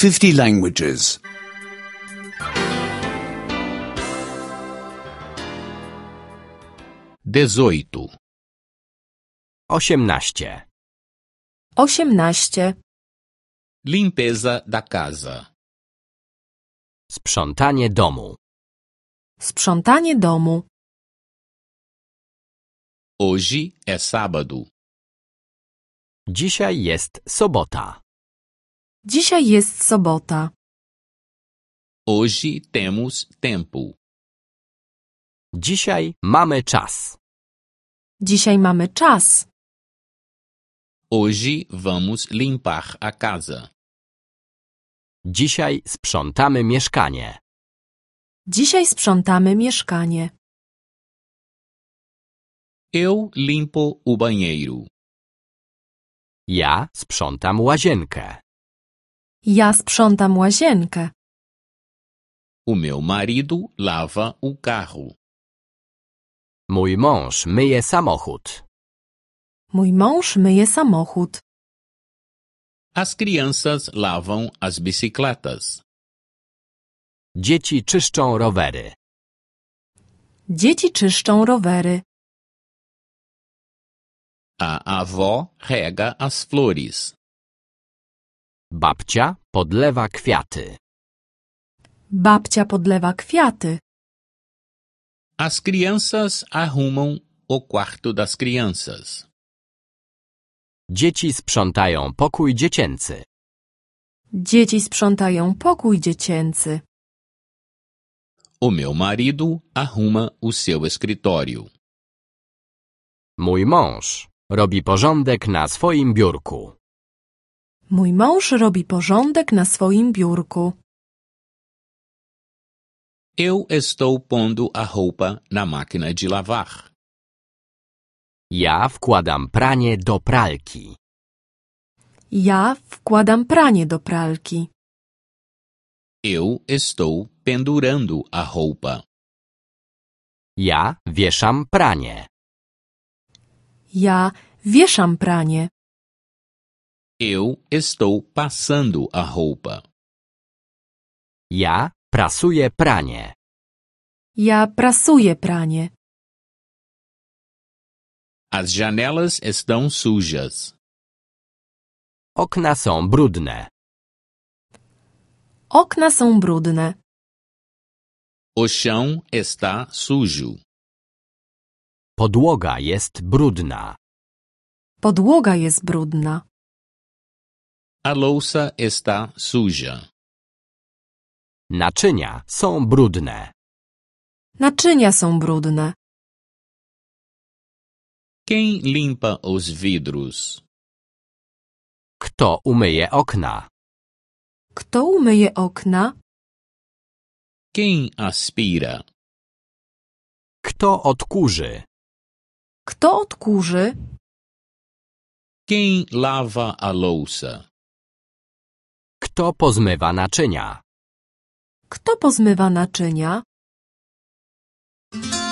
50 languages. 18. 18. 18. Limpeza da casa. Sprzątanie domu. Sprzątanie domu. Hoje é sábado. Dzisiaj jest sobota. Dzisiaj jest sobota. Hoje temos tempo. Dzisiaj mamy czas. Dzisiaj mamy czas. Hoje vamos limpar a casa. Dzisiaj sprzątamy mieszkanie. Dzisiaj sprzątamy mieszkanie. Eu limpo o banheiro. Ja sprzątam łazienkę. Ja sprzątam łazienkę. O meu marido lava o carro. Mój mąż myje samochód. Mój mąż myje samochód. As crianças lavam as bicicletas. Dzieci czyszczą rowery. Dzieci czyszczą rowery. A avó rega as flores. Babcia podlewa kwiaty. Babcia podlewa kwiaty. As crianças arrumam o quarto das crianças. Dzieci sprzątają pokój dziecięcy. Dzieci sprzątają pokój dziecięcy. O meu marido arruma o seu escritório. Mój mąż robi porządek na swoim biurku. Mój mąż robi porządek na swoim biurku. Eu estou pondo a roupa na máquina de lavar. Ja wkładam pranie do pralki. Ja wkładam pranie do pralki. Eu estou pendurando a roupa. Ja wieszam pranie. Ja wieszam pranie. Eu estou passando a roupa. Ja prasuję pranie. Ja prasuję pranie. As janelas estão sujas. Okna są brudne. Okna są brudne. O chão está sujo. Podłoga jest brudna. Podłoga jest brudna. A louça está suja. Naczynia są brudne. Naczynia są brudne. Quem limpa os vidros? Kto umyje okna? Kto umyje okna? Quem aspira? Kto odkurzy? Kto odkurzy? Quem lava a louça? Kto pozmywa naczynia? Kto pozmywa naczynia?